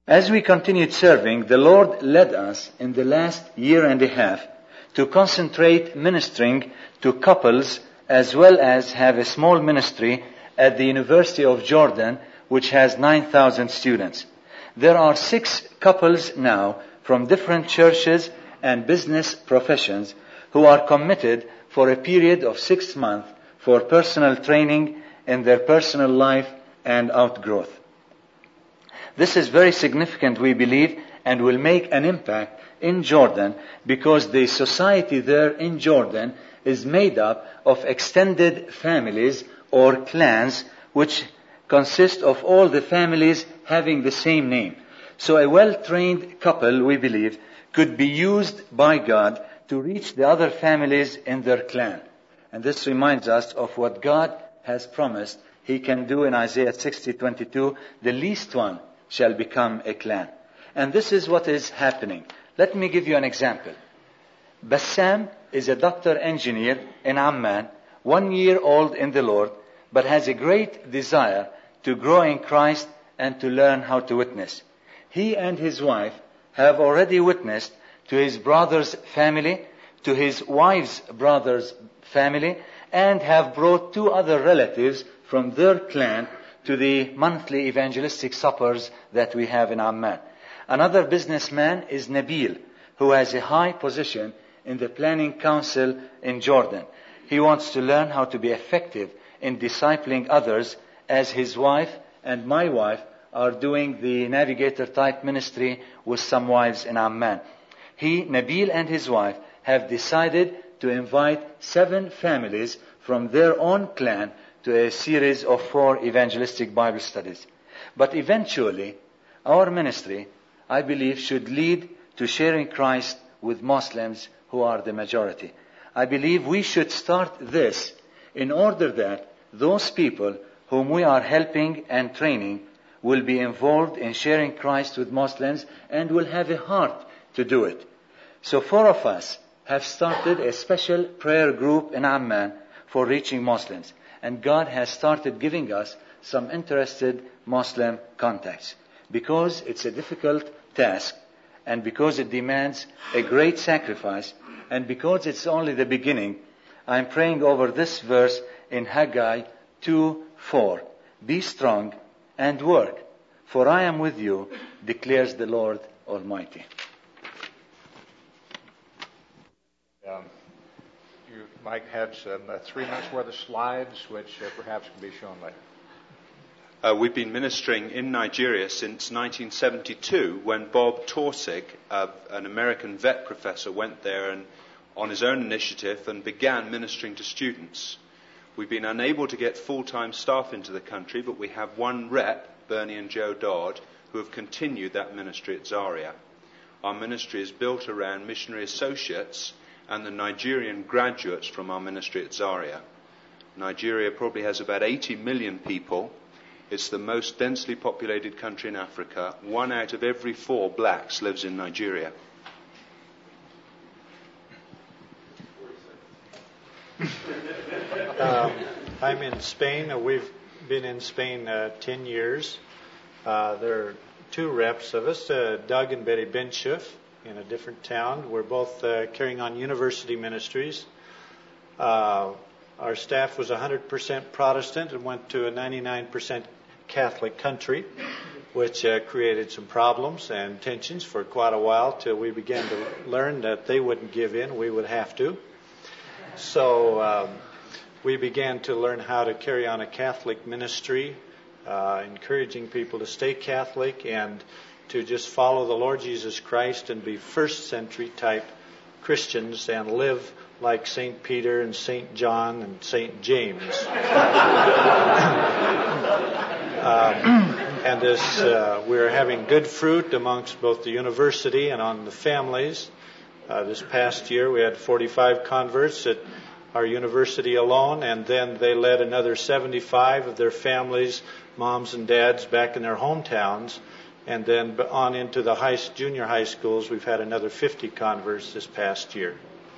As we continued serving, the Lord led us in the last year and a half to concentrate ministering to couples as well as have a small ministry at the University of Jordan, which has 9,000 students. There are 6 couples now from different churches and business professions who are committed for a period of 6 months for personal training in their personal life and outgrowth. This is very significant, we believe, and will make an impact in Jordan because the society there in Jordan is made up of extended families or clans which consist of all the families having the same name. So a well-trained couple, we believe, could be used by God to reach the other families in their clan. And this reminds us of what God has promised He can do in Isaiah 60:22, the least one shall become a clan. And this is what is happening. Let me give you an example. Bassam is a doctor engineer in Amman, 1 year old in the Lord, but has a great desire to grow in Christ and to learn how to witness. He and his wife have already witnessed to his brother's family, to his wife's brother's family, and have brought 2 other relatives from their clan to the monthly evangelistic suppers that we have in Amman. Another businessman is Nabil, who has a high position in the planning council in Jordan. He wants to learn how to be effective in discipling others as his wife and my wife are doing the navigator type ministry with some wives in Amman. Nabil and his wife have decided to invite 7 families from their own clan to a series of 4 evangelistic Bible studies. But eventually, our ministry, I believe, should lead to sharing Christ with Muslims who are the majority. I believe we should start this in order that those people whom we are helping and training will be involved in sharing Christ with Muslims and will have a heart to do it. So 4 of us have started a special prayer group in Amman for reaching Muslims. And God has started giving us some interested Muslim contacts. Because it's a difficult task, and because it demands a great sacrifice, and because it's only the beginning, I'm praying over this verse in Haggai 2:4. Be strong and work, for I am with you, declares the Lord Almighty. Mike had some 3 months worth of slides, which perhaps can be shown later. We've been ministering in Nigeria since 1972, when Bob Torsig, an American vet professor, went there and, on his own initiative and began ministering to students. We've been unable to get full-time staff into the country, but we have 1 rep, Bernie and Joe Dodd, who have continued that ministry at Zaria. Our ministry is built around missionary associates and the Nigerian graduates from our ministry at Zaria. Nigeria probably has about 80 million people. It's the most densely populated country in Africa. 1 out of every 4 blacks lives in Nigeria. I'm in Spain. We've been in Spain 10 years. There are 2 reps of us, Doug and Betty Benchuf, in a different town. We're both carrying on university ministries. Our staff was 100% Protestant and went to a 99% Catholic country, which created some problems and tensions for quite a while till we began to learn that they wouldn't give in, we would have to. So we began to learn how to carry on a Catholic ministry, encouraging people to stay Catholic and to just follow the Lord Jesus Christ and be first century type Christians and live like St. Peter and St. John and St. James. And this, we're having good fruit amongst both the university and on the families. This past year we had 45 converts at our university alone, and then they led another 75 of their families, moms and dads, back in their hometowns. And then on into the junior high schools, we've had another 50 converts this past year.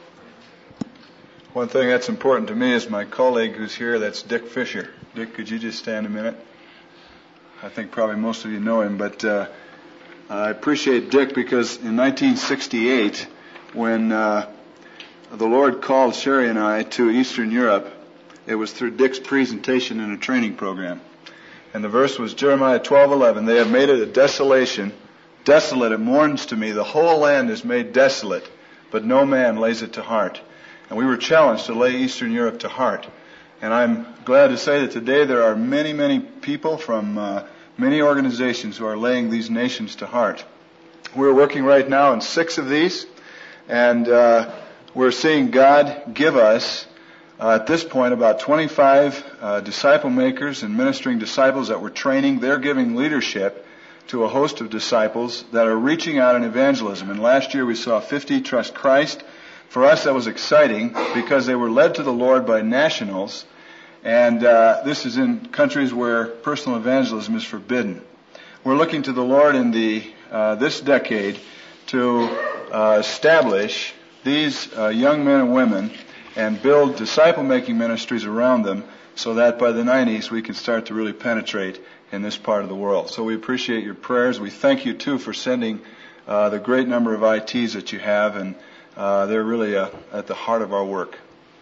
One thing that's important to me is my colleague who's here, that's Dick Fisher. Dick, could you just stand a minute? I think probably most of you know him, but I appreciate Dick because in 1968, when the Lord called Sherry and I to Eastern Europe, it was through Dick's presentation in a training program. And the verse was Jeremiah 12:11. They have made it a desolation. Desolate, it mourns to me. The whole land is made desolate, but no man lays it to heart. And we were challenged to lay Eastern Europe to heart. And I'm glad to say that today there are many, many people from many organizations who are laying these nations to heart. We're working right now in 6 of these, and we're seeing God give us, at this point, about 25 disciple makers and ministering disciples that we're training. They're giving leadership to a host of disciples that are reaching out in evangelism. And last year we saw 50 trust Christ. For us that was exciting because they were led to the Lord by nationals. And this is in countries where personal evangelism is forbidden. We're looking to the Lord in this decade to establish these young men and women and build disciple-making ministries around them so that by the 90s we can start to really penetrate in this part of the world. So we appreciate your prayers. We thank you, too, for sending the great number of ITs that you have, and they're really at the heart of our work.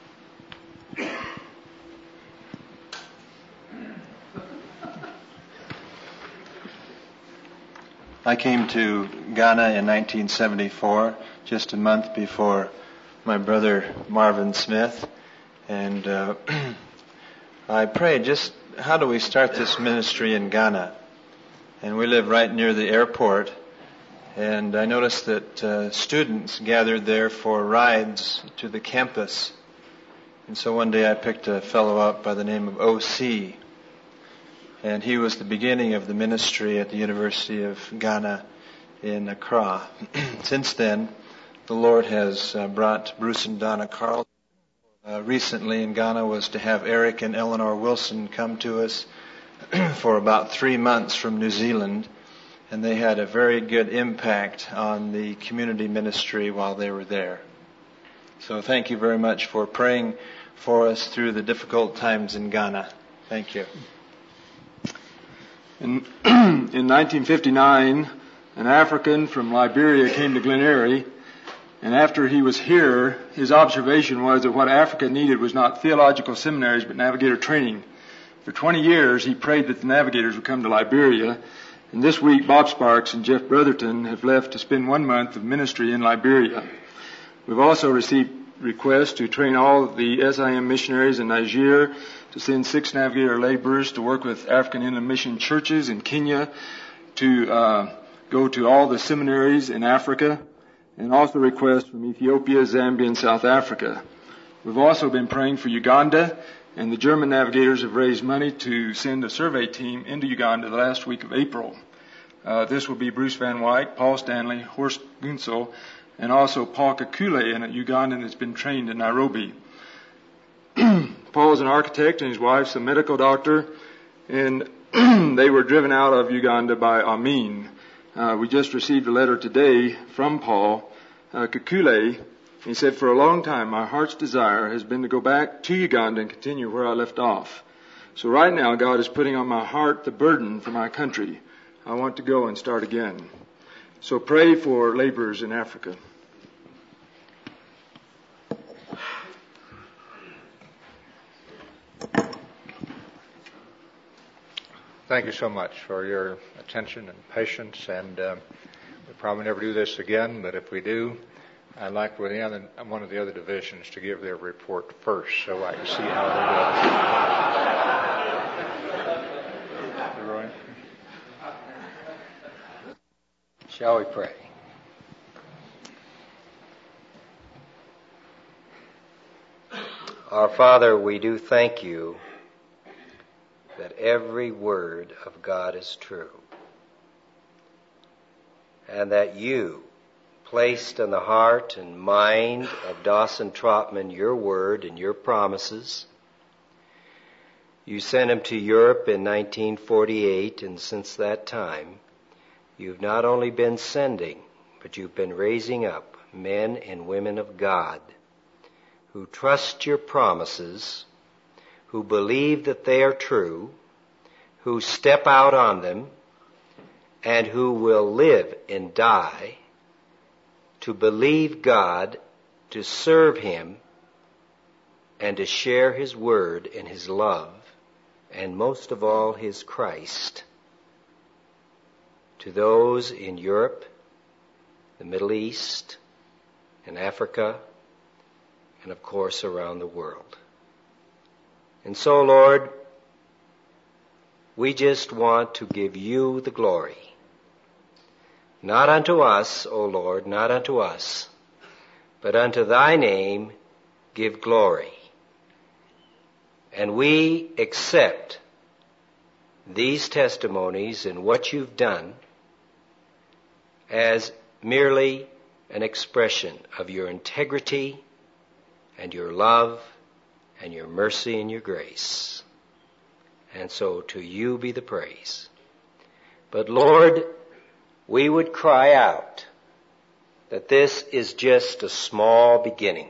I came to Ghana in 1974, just a month before my brother Marvin Smith, and I prayed, just how do we start this ministry in Ghana? And we live right near the airport, and I noticed that students gathered there for rides to the campus. And so one day I picked a fellow up by the name of O.C., and he was the beginning of the ministry at the University of Ghana in Accra. Since then, the Lord has brought Bruce and Donna Carl. Recently in Ghana was to have Eric and Eleanor Wilson come to us for about 3 months from New Zealand, and they had a very good impact on the community ministry while they were there. So thank you very much for praying for us through the difficult times in Ghana. Thank you. In 1959, an African from Liberia came to Glen Eyrie, and after he was here, his observation was that what Africa needed was not theological seminaries, but navigator training. For 20 years, he prayed that the navigators would come to Liberia, and this week, Bob Sparks and Jeff Brotherton have left to spend 1 month of ministry in Liberia. We've also received requests to train all of the SIM missionaries in Niger, to send 6 navigator laborers to work with African Inland Mission churches in Kenya, to go to all the seminaries in Africa, and also requests from Ethiopia, Zambia, and South Africa. We've also been praying for Uganda, and the German navigators have raised money to send a survey team into Uganda the last week of April. This will be Bruce Van Wyk, Paul Stanley, Horst Gunsel, and also Paul Kakule, a Ugandan that's been trained in Nairobi. Paul is an architect and his wife's a medical doctor, and they were driven out of Uganda by Amin. We just received a letter today from Paul Kakule. He said, for a long time, my heart's desire has been to go back to Uganda and continue where I left off. So right now, God is putting on my heart the burden for my country. I want to go and start again. So pray for laborers in Africa. Thank you so much for your attention and patience, and we'll probably never do this again, but if we do, I'd like one of the other divisions to give their report first so I can see how they do. Roy? Shall we pray? Our Father, we do thank you that every word of God is true, and that you placed in the heart and mind of Dawson Trotman your word and your promises. You sent him to Europe in 1948, and since that time, you've not only been sending, but you've been raising up men and women of God who trust your promises, who believe that they are true, who step out on them, and who will live and die to believe God, to serve Him, and to share His word and His love, and most of all His Christ, to those in Europe, the Middle East, and Africa, and of course around the world. And so, Lord, we just want to give You the glory. Not unto us, O Lord, not unto us, but unto Thy name give glory. And we accept these testimonies and what You've done as merely an expression of Your integrity and Your love and Your mercy and Your grace. And so to You be the praise. But Lord, we would cry out that this is just a small beginning.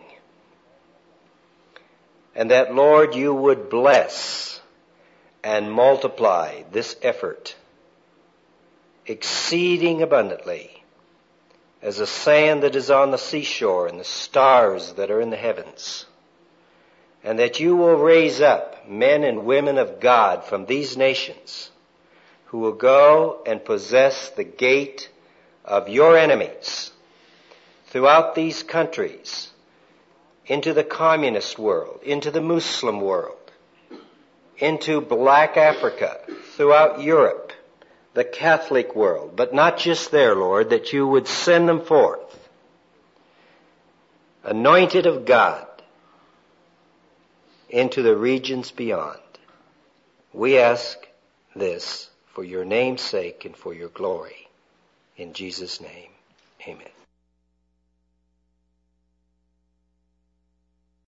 And that, Lord, You would bless and multiply this effort exceeding abundantly as the sand that is on the seashore and the stars that are in the heavens. And that You will raise up men and women of God from these nations who will go and possess the gate of Your enemies throughout these countries, into the communist world, into the Muslim world, into black Africa, throughout Europe, the Catholic world, but not just there, Lord, that You would send them forth, anointed of God, into the regions beyond. We ask this for Your name's sake and for Your glory. In Jesus' name, amen.